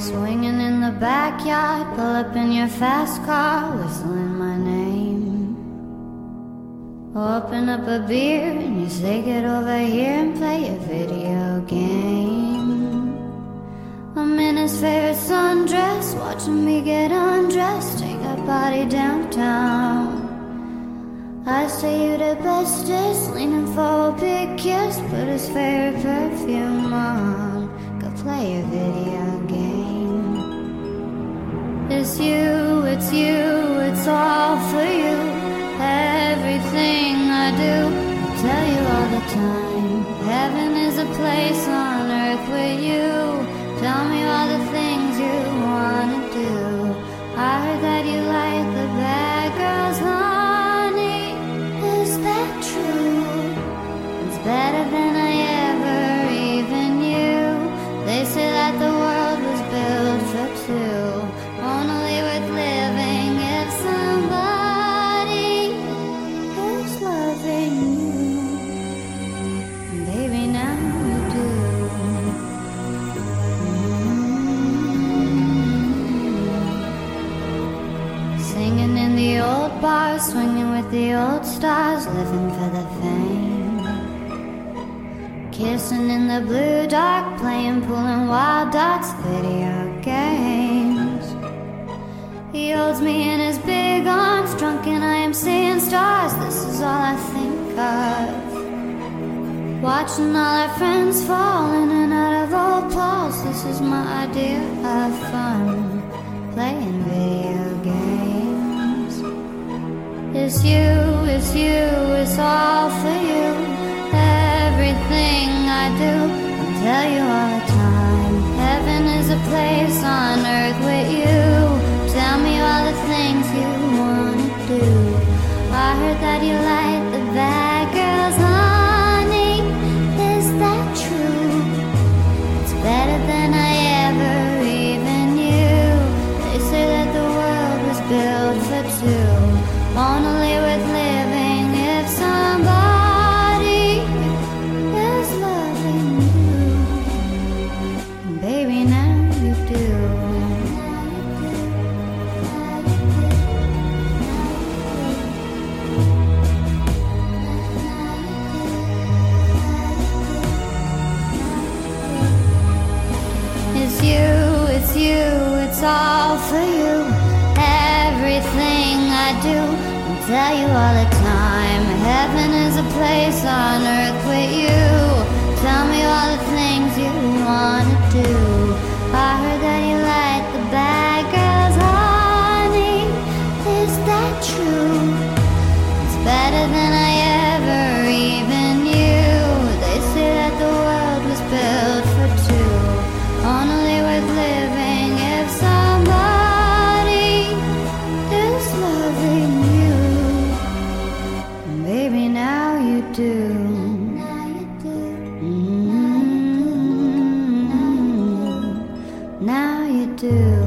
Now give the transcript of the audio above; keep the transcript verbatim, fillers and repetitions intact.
Swinging in the backyard, pull up in your fast car, whistling my name. Open up a beer and you say get over here and play a video game. I'm in his favorite sundress, watching me get undressed, take our body downtown. I say you the bestest, leaning for a big kiss, put his favorite perfume on, go play a video game. It's you, it's you, it's all for you. Everything I do, I tell you all the time. Heaven is a place on earth with you. Tell me all the things you wanna do. I heard that you like the bad girls, honey. Is that true? It's better than I ever even knew. They say that the world was built for two. Only worth living if somebody is loving you. Baby, now you do. Mm-hmm. Singing in the old bars, swinging with the old stars, living for the fame. Kissing in the blue dark, playing pool and wild dots, video games. He holds me in his big arms, drunk and I am seeing stars. This is all I think of. Watching all our friends fall in and out of old clothes. This is my idea of fun, playing video games. It's you, it's you, it's all for you. Everything I do, I tell you all the time. Heaven is a place on earth with you. Tell me all the things you wanna do. I heard that you like the bad girls, honey. Is that true? It's better than I ever even knew. They say that the world was built for two. Only worth living if somebody is loving you. Baby, now you do. It's you, it's you, it's all for you. Everything I do, I tell you all the time. Heaven is a place on earth with you. Tell me all the things you wanna do. I heard that you like the bad girls, honey. Is that true? It's better than I ever even knew. They say that the world was built for two. Only worth living if somebody is loving you. Baby, now you do. Mm-hmm. Now you do.